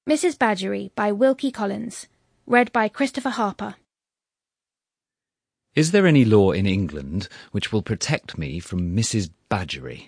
Mrs. Badgery by Wilkie Collins. Read by Christopher Harper. Is there any law in England which will protect me from Mrs. Badgery?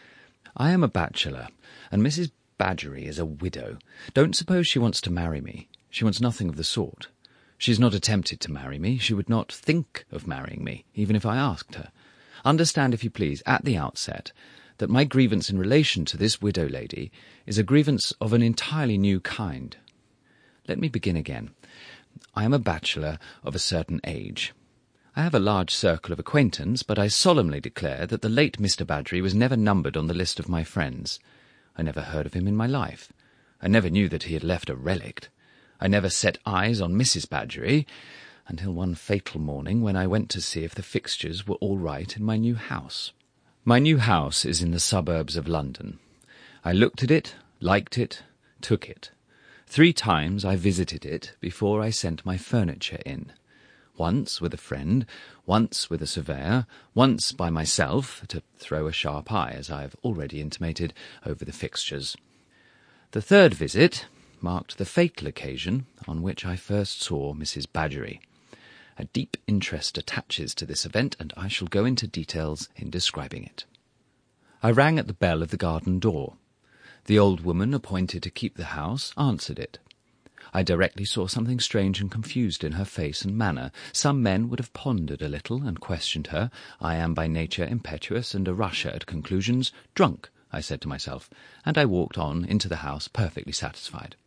I am a bachelor, and Mrs. Badgery is a widow. Don't suppose she wants to marry me. She wants nothing of the sort. She has not attempted to marry me. She would not think of marrying me, even if I asked her. Understand, if you please, at the outset, that my grievance in relation to this widow lady is a grievance of an entirely new kind. Let me begin again. I am a bachelor of a certain age. I have a large circle of acquaintance, but I solemnly declare that the late Mr. Badgery was never numbered on the list of my friends. I never heard of him in my life. I never knew that he had left a relict. I never set eyes on Mrs. Badgery until one fatal morning when I went to see if the fixtures were all right in my new house. My new house is in the suburbs of London. I looked at it, liked it, took it. 3 times I visited it before I sent my furniture in. Once with a friend, once with a surveyor, once by myself, to throw a sharp eye, as I have already intimated, over the fixtures. The 3rd visit marked the fatal occasion on which I first saw Mrs. Badgery. A deep interest attaches to this event, and I shall go into details in describing it. I rang at the bell of the garden door. The old woman appointed to keep the house answered it. I directly saw something strange and confused in her face and manner. Some men would have pondered a little and questioned her. I am by nature impetuous and a rusher at conclusions. Drunk, I said to myself, and I walked on into the house perfectly satisfied.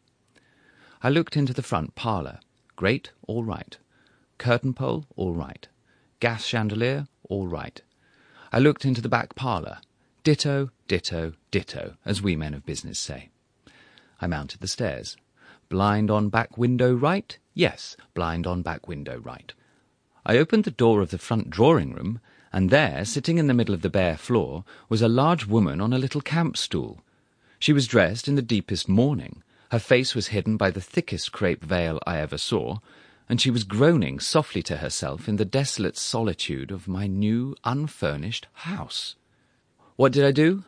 I looked into the front parlour. Grate, all right. Curtain pole, all right. Gas chandelier, all right. I looked into the back parlour. Ditto, ditto, ditto, as we men of business say. I mounted the stairs. Blind on back window right? Yes, blind on back window right. I opened the door of the front drawing-room, and there, sitting in the middle of the bare floor, was a large woman on a little camp-stool. She was dressed in the deepest mourning. Her face was hidden by the thickest crape veil I ever saw, and she was groaning softly to herself in the desolate solitude of my new, unfurnished house. What did I do?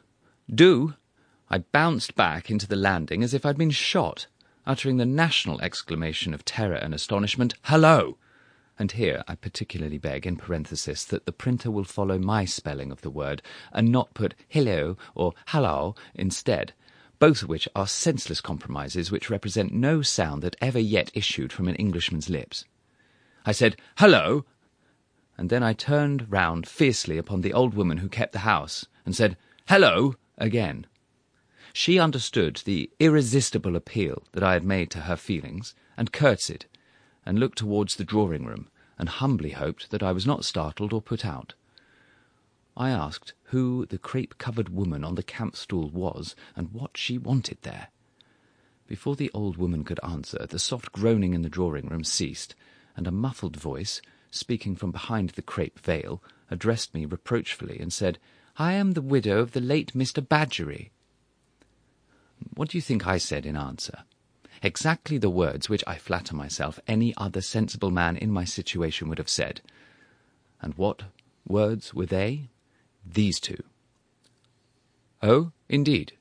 I bounced back into the landing as if I'd been shot, uttering the national exclamation of terror and astonishment, "Hello!" And here I particularly beg, in parenthesis, that the printer will follow my spelling of the word, and not put "hello" or "hallo" instead, both of which are senseless compromises which represent no sound that ever yet issued from an Englishman's lips. I said, "Hello!" and then I turned round fiercely upon the old woman who kept the house, and said, "Hello!" again. She understood the irresistible appeal that I had made to her feelings, and curtsied, and looked towards the drawing-room, and humbly hoped that I was not startled or put out. I asked who the crape-covered woman on the camp-stool was, and what she wanted there. Before the old woman could answer, the soft groaning in the drawing-room ceased, and a muffled voice, speaking from behind the crape veil, addressed me reproachfully and said, "I am the widow of the late Mr. Badgery." What do you think I said in answer? Exactly the words which I flatter myself any other sensible man in my situation would have said. And what words were they? These 2. "Oh, indeed."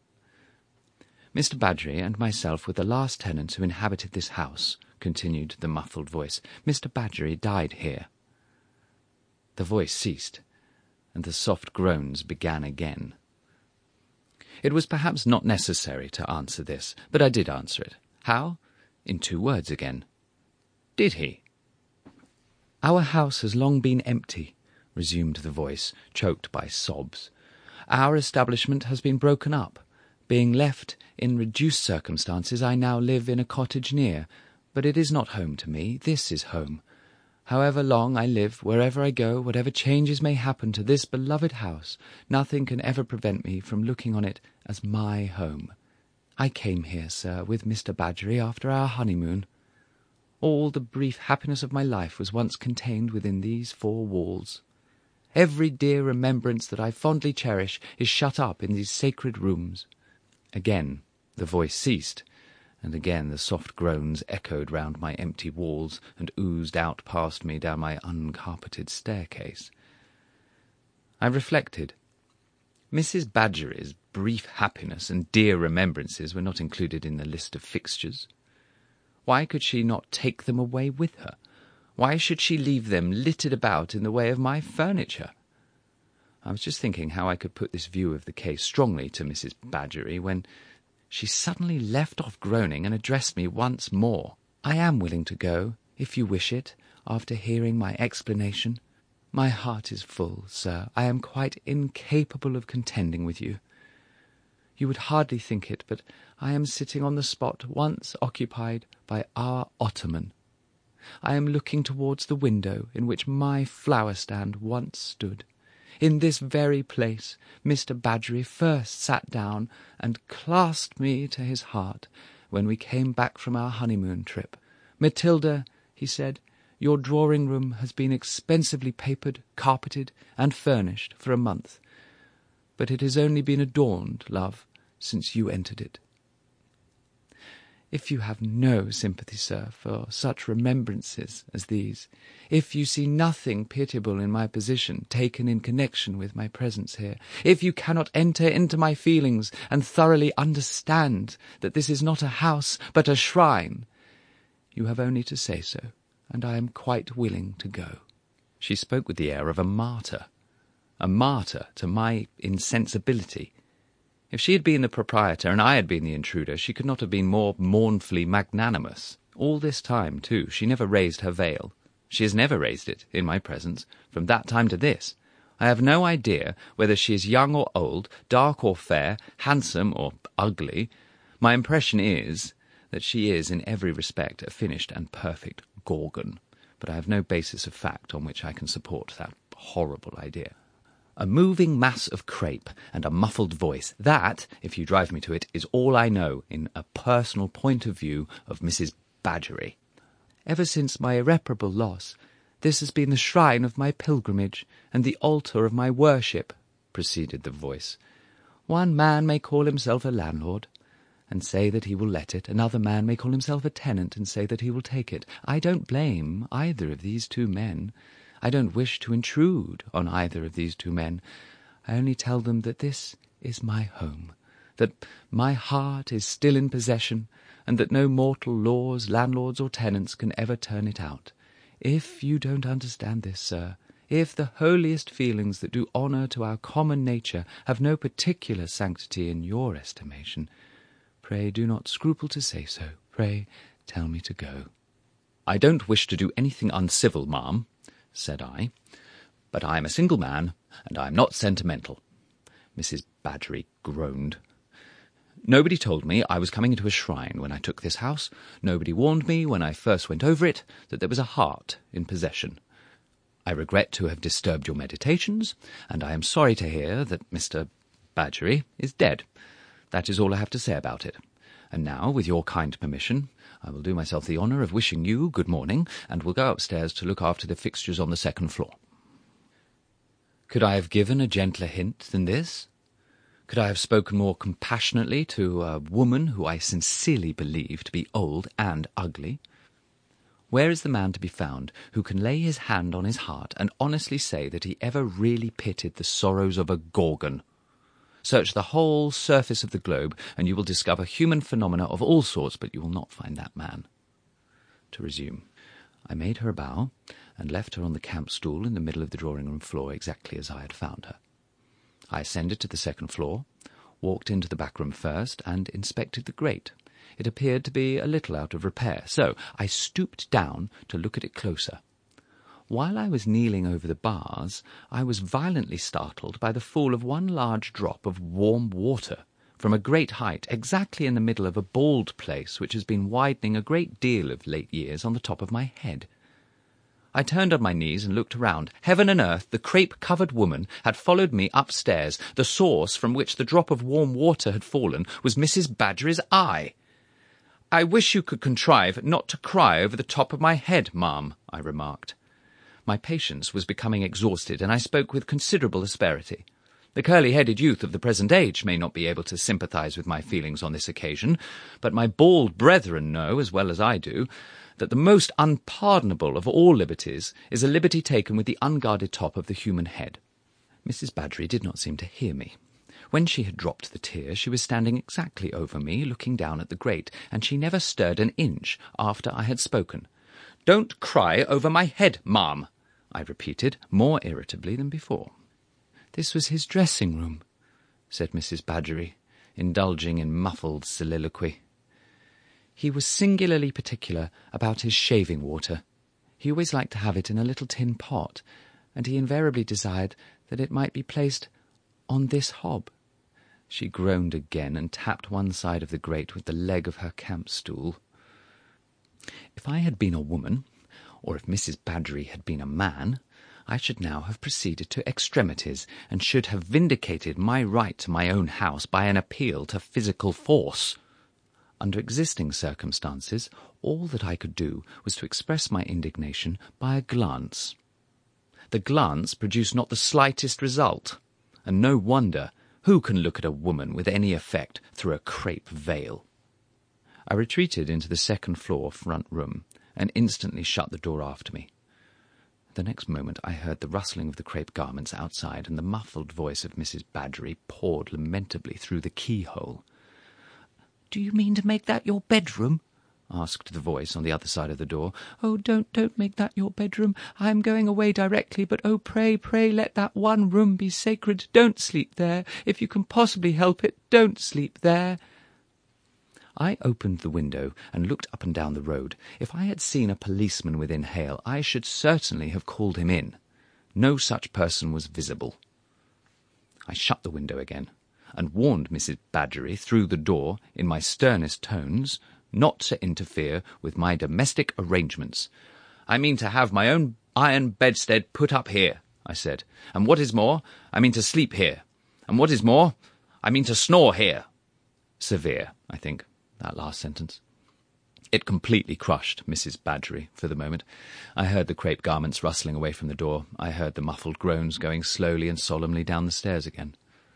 "Mr. Badgery and myself were the last tenants who inhabited this house," continued the muffled voice. "Mr. Badgery died here." The voice ceased, and the soft groans began again. It was perhaps not necessary to answer this, but I did answer it. How? In 2 words again. Did he? "Our house has long been empty," resumed the voice, choked by sobs. "Our establishment has been broken up. Being left in reduced circumstances, I now live in a cottage near, but it is not home to me. This is home. However long I live, wherever I go, whatever changes may happen to this beloved house, nothing can ever prevent me from looking on it as my home. I came here, sir, with Mr. Badgery after our honeymoon. All the brief happiness of my life was once contained within these 4 walls. Every dear remembrance that I fondly cherish is shut up in these sacred rooms." Again the voice ceased, and again the soft groans echoed round my empty walls and oozed out past me down my uncarpeted staircase. I reflected. Mrs. Badgery's brief happiness and dear remembrances were not included in the list of fixtures? Why could she not take them away with her? Why should she leave them littered about in the way of my furniture? I was just thinking how I could put this view of the case strongly to Mrs. Badgery, when she suddenly left off groaning and addressed me once more. "I am willing to go, if you wish it, after hearing my explanation. My heart is full, sir. I am quite incapable of contending with you. You would hardly think it, but I am sitting on the spot once occupied by our ottoman. I am looking towards the window in which my flower-stand once stood. In this very place Mr. Badgery first sat down and clasped me to his heart when we came back from our honeymoon trip. 'Matilda,' he said, 'your drawing-room has been expensively papered, carpeted, and furnished for a month, but it has only been adorned, love, since you entered it.' If you have no sympathy, sir, for such remembrances as these, if you see nothing pitiable in my position taken in connection with my presence here, if you cannot enter into my feelings and thoroughly understand that this is not a house but a shrine, you have only to say so, and I am quite willing to go." She spoke with the air of a martyr to my insensibility. If she had been the proprietor and I had been the intruder, she could not have been more mournfully magnanimous. All this time, too, she never raised her veil. She has never raised it in my presence, from that time to this. I have no idea whether she is young or old, dark or fair, handsome or ugly. My impression is that she is in every respect a finished and perfect Gorgon, but I have no basis of fact on which I can support that horrible idea. A moving mass of crape and a muffled voice, that, if you drive me to it, is all I know in a personal point of view of Mrs. Badgery. "Ever since my irreparable loss, this has been the shrine of my pilgrimage and the altar of my worship," proceeded the voice. "One man may call himself a landlord, and say that he will let it. Another man may call himself a tenant, and say that he will take it. I don't blame either of these two men. I don't wish to intrude on either of these two men. I only tell them that this is my home, that my heart is still in possession, and that no mortal laws, landlords, or tenants can ever turn it out. If you don't understand this, sir, if the holiest feelings that do honour to our common nature have no particular sanctity in your estimation, pray do not scruple to say so. Pray tell me to go." "I don't wish to do anything uncivil, ma'am," said I, "but I am a single man, and I am not sentimental." Mrs. Badgery groaned. "Nobody told me I was coming into a shrine when I took this house. Nobody warned me when I first went over it that there was a heart in possession. I regret to have disturbed your meditations, and I am sorry to hear that Mr. Badgery is dead. That is all I have to say about it. And now, with your kind permission, I will do myself the honour of wishing you good morning, and will go upstairs to look after the fixtures on the second floor." Could I have given a gentler hint than this? Could I have spoken more compassionately to a woman who I sincerely believe to be old and ugly? Where is the man to be found who can lay his hand on his heart and honestly say that he ever really pitied the sorrows of a Gorgon? Search the whole surface of the globe, and you will discover human phenomena of all sorts, but you will not find that man. To resume, I made her a bow, and left her on the camp stool in the middle of the drawing-room floor, exactly as I had found her. I ascended to the second floor, walked into the back room first, and inspected the grate. It appeared to be a little out of repair, so I stooped down to look at it closer. While I was kneeling over the bars, I was violently startled by the fall of one large drop of warm water from a great height, exactly in the middle of a bald place which has been widening a great deal of late years on the top of my head. I turned on my knees and looked around. Heaven and earth, the crape-covered woman had followed me upstairs. The source from which the drop of warm water had fallen was Mrs. Badgery's eye. "I wish you could contrive not to cry over the top of my head, ma'am," I remarked. My patience was becoming exhausted, and I spoke with considerable asperity. The curly-headed youth of the present age may not be able to sympathize with my feelings on this occasion, but my bald brethren know, as well as I do, that the most unpardonable of all liberties is a liberty taken with the unguarded top of the human head. Mrs. Badgery did not seem to hear me. When she had dropped the tear, she was standing exactly over me, looking down at the grate, and she never stirred an inch after I had spoken. "Don't cry over my head, ma'am," I repeated, more irritably than before. "This was his dressing-room," said Mrs. Badgery, indulging in muffled soliloquy. "He was singularly particular about his shaving water. He always liked to have it in a little tin pot, and he invariably desired that it might be placed on this hob." She groaned again and tapped one side of the grate with the leg of her camp-stool. If I had been a woman, or if Mrs. Badgery had been a man, I should now have proceeded to extremities, and should have vindicated my right to my own house by an appeal to physical force. Under existing circumstances, all that I could do was to express my indignation by a glance. The glance produced not the slightest result, and no wonder. Who can look at a woman with any effect through a crape veil? I retreated into the second-floor front room, and instantly shut the door after me. The next moment I heard the rustling of the crape garments outside, and the muffled voice of Mrs. Badgery poured lamentably through the keyhole. "Do you mean to make that your bedroom?" asked the voice on the other side of the door. "Oh, don't make that your bedroom. I am going away directly, but oh, pray let that one room be sacred. Don't sleep there. If you can possibly help it, don't sleep there." I opened the window and looked up and down the road. If I had seen a policeman within hail, I should certainly have called him in. No such person was visible. I shut the window again, and warned Mrs. Badgery through the door, in my sternest tones, not to interfere with my domestic arrangements. "I mean to have my own iron bedstead put up here," I said, "and what is more, I mean to sleep here, and what is more, I mean to snore here." Severe, I think, that last sentence. It completely crushed Mrs. Badgery for the moment. I heard the crape garments rustling away from the door. I heard the muffled groans going slowly and solemnly down the stairs again.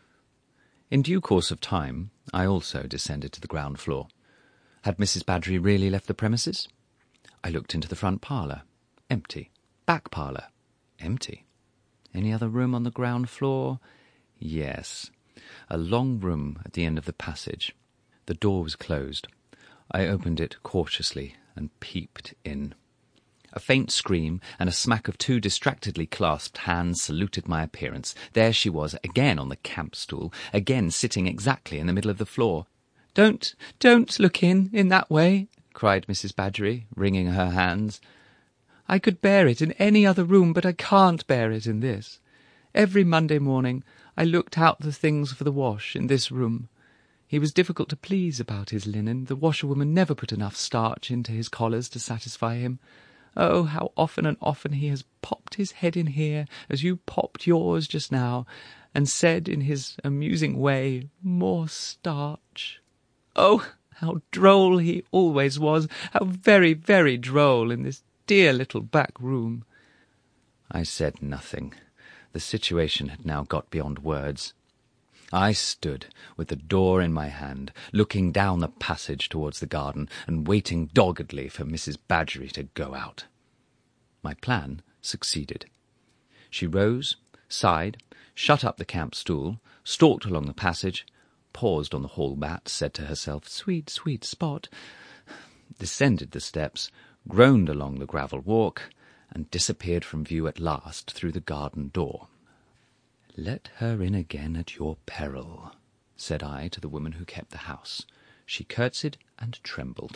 In due course of time, I also descended to the ground floor. Had Mrs. Badgery really left the premises? I looked into the front parlour. Empty. Back parlour. Empty. Any other room on the ground floor? Yes. A long room at the end of the passage. The door was closed. I opened it cautiously and peeped in. A faint scream and a smack of two distractedly clasped hands saluted my appearance. There she was, again on the camp-stool, again sitting exactly in the middle of the floor. Don't look in that way," cried Mrs. Badgery, wringing her hands. "I could bear it in any other room, but I can't bear it in this. Every Monday morning I looked out the things for the wash in this room. He was difficult to please about his linen. The washerwoman never put enough starch into his collars to satisfy him. Oh, how often and often he has popped his head in here, as you popped yours just now, and said in his amusing way, 'More starch.' Oh, how droll he always was, how very, very droll in this dear little back room." I said nothing. The situation had now got beyond words. I stood with the door in my hand, looking down the passage towards the garden, and waiting doggedly for Mrs. Badgery to go out. My plan succeeded. She rose, sighed, shut up the camp-stool, stalked along the passage, paused on the hall mat, said to herself, "Sweet, sweet spot," descended the steps, groaned along the gravel walk, and disappeared from view at last through the garden door. "Let her in again at your peril," said I to the woman who kept the house. She curtsied and trembled.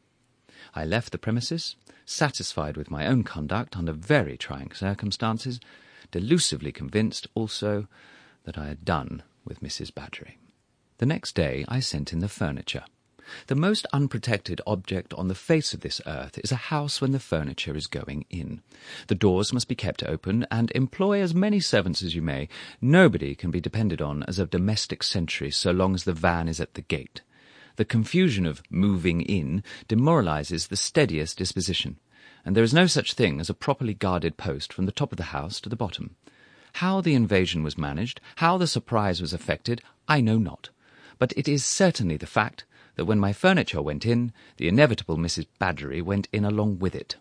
I left the premises, satisfied with my own conduct under very trying circumstances, delusively convinced also that I had done with Mrs. Badgery. The next day I sent in the furniture. The most unprotected object on the face of this earth is a house when the furniture is going in. The doors must be kept open, and employ as many servants as you may, nobody can be depended on as a domestic sentry so long as the van is at the gate. The confusion of moving in demoralizes the steadiest disposition, and there is no such thing as a properly guarded post from the top of the house to the bottom. How the invasion was managed, how the surprise was effected, I know not, but it is certainly the fact that when my furniture went in, the inevitable Mrs. Badgery went in along with it.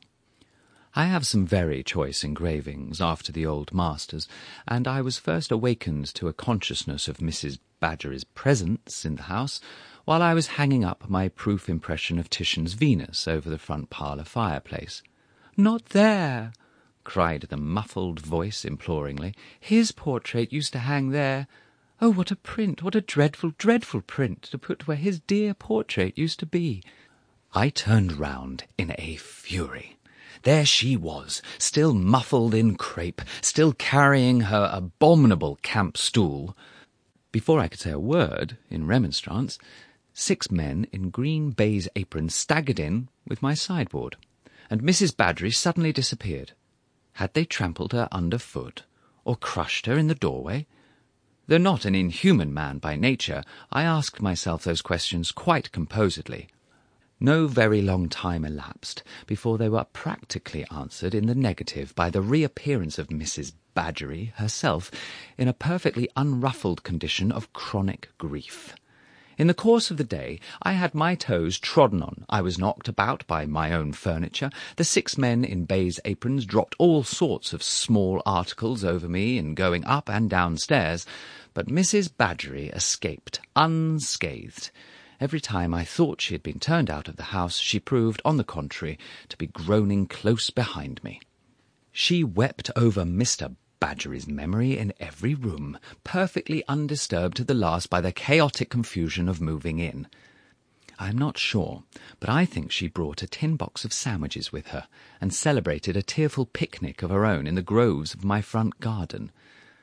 I have some very choice engravings after the old masters, and I was first awakened to a consciousness of Mrs. Badgery's presence in the house while I was hanging up my proof impression of Titian's Venus over the front parlour fireplace. "Not there!" cried the muffled voice imploringly. "His portrait used to hang there. Oh, what a print! What a dreadful, dreadful print to put where his dear portrait used to be!" I turned round in a fury. There she was, still muffled in crape, still carrying her abominable camp stool. Before I could say a word in remonstrance, 6 men in green baize aprons staggered in with my sideboard, and Mrs. Badgery suddenly disappeared. Had they trampled her underfoot, or crushed her in the doorway? Though not an inhuman man by nature, I asked myself those questions quite composedly. No very long time elapsed before they were practically answered in the negative by the reappearance of Mrs. Badgery herself in a perfectly unruffled condition of chronic grief. In the course of the day I had my toes trodden on, I was knocked about by my own furniture, the 6 men in baize aprons dropped all sorts of small articles over me in going up and downstairs, but Mrs. Badgery escaped unscathed. Every time I thought she had been turned out of the house, she proved, on the contrary, to be groaning close behind me. She wept over Mr. Badgery's memory in every room, perfectly undisturbed to the last by the chaotic confusion of moving in. I am not sure, but I think she brought a tin box of sandwiches with her, and celebrated a tearful picnic of her own in the groves of my front garden.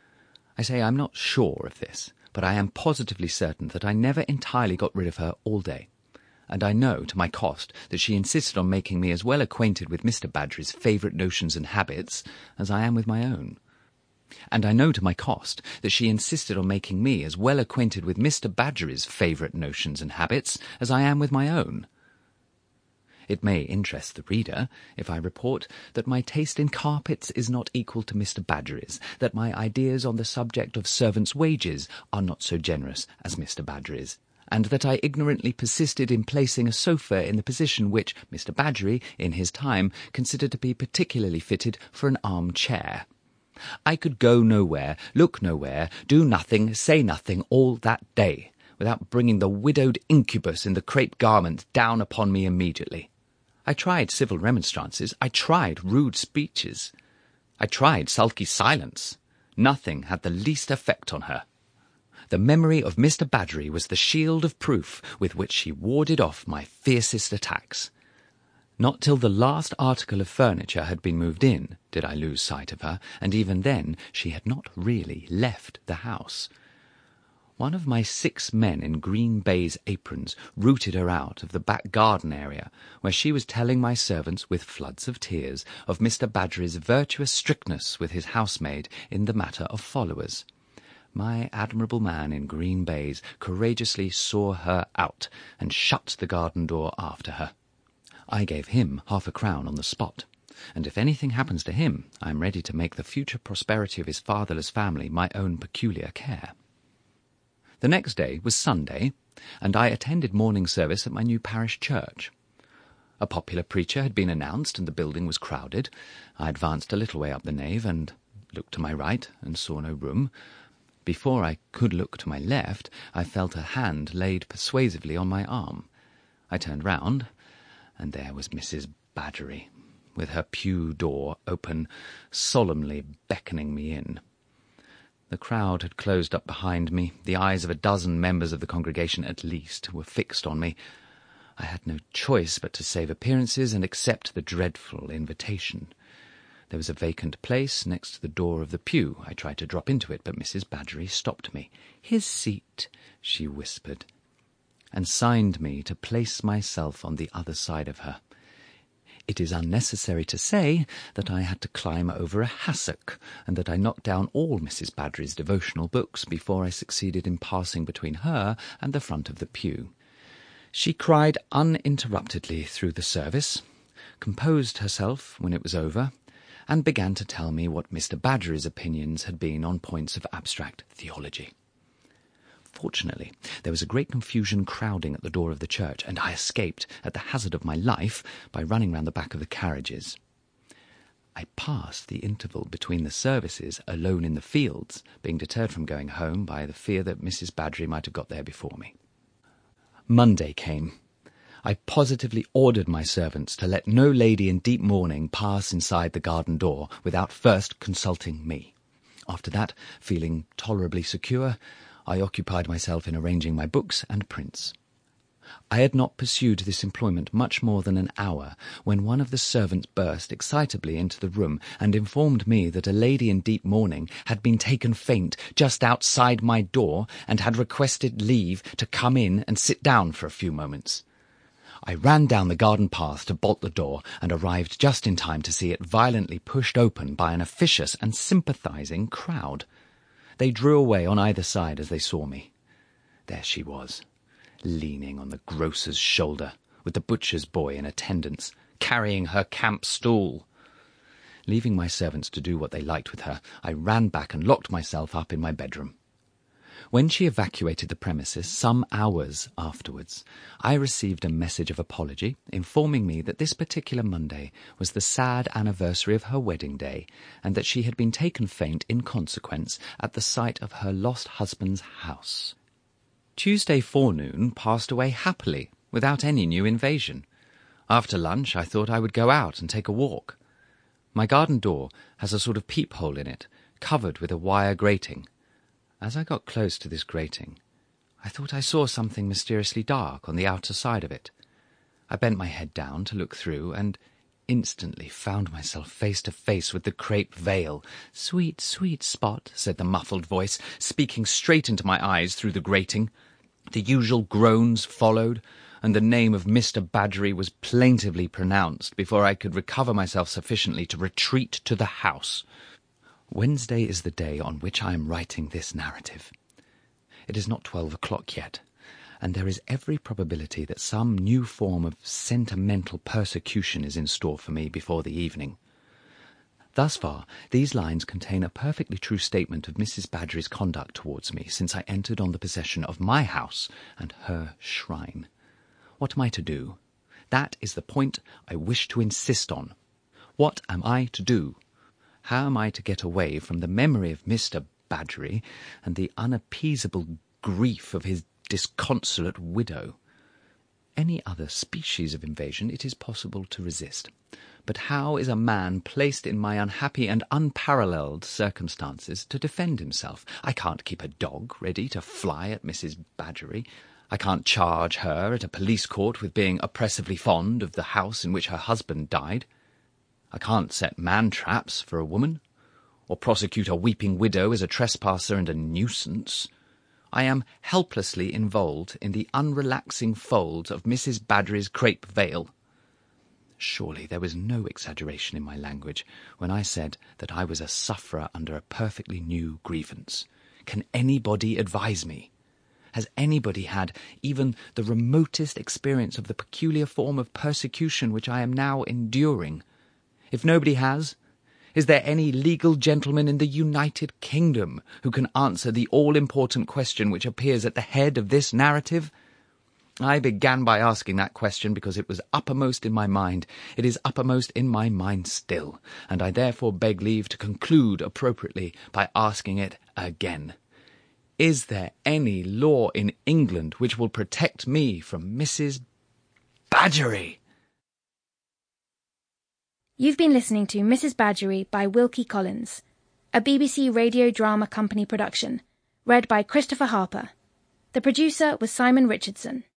I say I'm not sure of this, but I am positively certain that I never entirely got rid of her all day, and I know, to my cost, that she insisted on making me as well acquainted with Mr. Badgery's favourite notions and habits as I am with my own. And I know, to my cost, that she insisted on making me as well acquainted with Mr. Badgery's favourite notions and habits as I am with my own. It may interest the reader if I report that my taste in carpets is not equal to Mr. Badgery's, that my ideas on the subject of servants' wages are not so generous as Mr. Badgery's, and that I ignorantly persisted in placing a sofa in the position which Mr. Badgery, in his time, considered to be particularly fitted for an arm-chair. I could go nowhere, look nowhere, do nothing, say nothing all that day, without bringing the widowed incubus in the crape garment down upon me immediately. I tried civil remonstrances, I tried rude speeches, I tried sulky silence. Nothing had the least effect on her. The memory of Mr. Badgery was the shield of proof with which she warded off my fiercest attacks. Not till the last article of furniture had been moved in did I lose sight of her, and even then she had not really left the house. One of my 6 men in green baize aprons rooted her out of the back garden area, where she was telling my servants, with floods of tears, of Mr. Badgery's virtuous strictness with his housemaid in the matter of followers. My admirable man in green baize courageously saw her out, and shut the garden door after her. I gave him £50 on the spot, and if anything happens to him, I am ready to make the future prosperity of his fatherless family my own peculiar care. The next day was Sunday, and I attended morning service at my new parish church. A popular preacher had been announced, and the building was crowded. I advanced a little way up the nave, and looked to my right, and saw no room. Before I could look to my left, I felt a hand laid persuasively on my arm. I turned round, and there was Mrs. Badgery, with her pew door open, solemnly beckoning me in. The crowd had closed up behind me. The eyes of a dozen members of the congregation at least were fixed on me. I had no choice but to save appearances and accept the dreadful invitation. There was a vacant place next to the door of the pew. I tried to drop into it, but Mrs. Badgery stopped me. "His seat," she whispered, and signed me to place myself on the other side of her. It is unnecessary to say that I had to climb over a hassock, and that I knocked down all Mrs. Badgery's devotional books before I succeeded in passing between her and the front of the pew. She cried uninterruptedly through the service, composed herself when it was over, and began to tell me what Mr. Badgery's opinions had been on points of abstract theology. Fortunately, there was a great confusion crowding at the door of the church, and I escaped, at the hazard of my life, by running round the back of the carriages. I passed the interval between the services alone in the fields, being deterred from going home by the fear that Mrs. Badgery might have got there before me. Monday came. I positively ordered my servants to let no lady in deep mourning pass inside the garden door without first consulting me. After that, feeling tolerably secure, I occupied myself in arranging my books and prints. I had not pursued this employment much more than an hour when one of the servants burst excitably into the room and informed me that a lady in deep mourning had been taken faint just outside my door and had requested leave to come in and sit down for a few moments. I ran down the garden path to bolt the door and arrived just in time to see it violently pushed open by an officious and sympathizing crowd. They drew away on either side as they saw me. There she was, leaning on the grocer's shoulder, with the butcher's boy in attendance, carrying her camp stool. Leaving my servants to do what they liked with her, I ran back and locked myself up in my bedroom. When she evacuated the premises some hours afterwards, I received a message of apology informing me that this particular Monday was the sad anniversary of her wedding day, and that she had been taken faint in consequence at the sight of her lost husband's house. Tuesday forenoon passed away happily, without any new invasion. After lunch I thought I would go out and take a walk. My garden door has a sort of peephole in it, covered with a wire grating. As I got close to this grating, I thought I saw something mysteriously dark on the outer side of it. I bent my head down to look through, and instantly found myself face to face with the crape veil. "Sweet, sweet Spot," said the muffled voice, speaking straight into my eyes through the grating. The usual groans followed, and the name of Mr. Badgery was plaintively pronounced before I could recover myself sufficiently to retreat to the house. Wednesday is the day on which I am writing this narrative. It is not 12 o'clock yet, and there is every probability that some new form of sentimental persecution is in store for me before the evening. Thus far, these lines contain a perfectly true statement of Mrs. Badgery's conduct towards me since I entered on the possession of my house and her shrine. What am I to do? That is the point I wish to insist on. What am I to do? How am I to get away from the memory of Mr. Badgery and the unappeasable grief of his disconsolate widow? Any other species of invasion it is possible to resist. But how is a man placed in my unhappy and unparalleled circumstances to defend himself? I can't keep a dog ready to fly at Mrs. Badgery. I can't charge her at a police court with being oppressively fond of the house in which her husband died. I can't set man-traps for a woman, or prosecute a weeping widow as a trespasser and a nuisance. I am helplessly involved in the unrelaxing folds of Mrs. Badgery's crape veil. Surely there was no exaggeration in my language when I said that I was a sufferer under a perfectly new grievance. Can anybody advise me? Has anybody had even the remotest experience of the peculiar form of persecution which I am now enduring? If nobody has, is there any legal gentleman in the United Kingdom who can answer the all-important question which appears at the head of this narrative? I began by asking that question because it was uppermost in my mind. It is uppermost in my mind still, and I therefore beg leave to conclude appropriately by asking it again. Is there any law in England which will protect me from Mrs. Badgery? You've been listening to Mrs. Badgery by Wilkie Collins, a BBC Radio Drama Company production, read by Christopher Harper. The producer was Simon Richardson.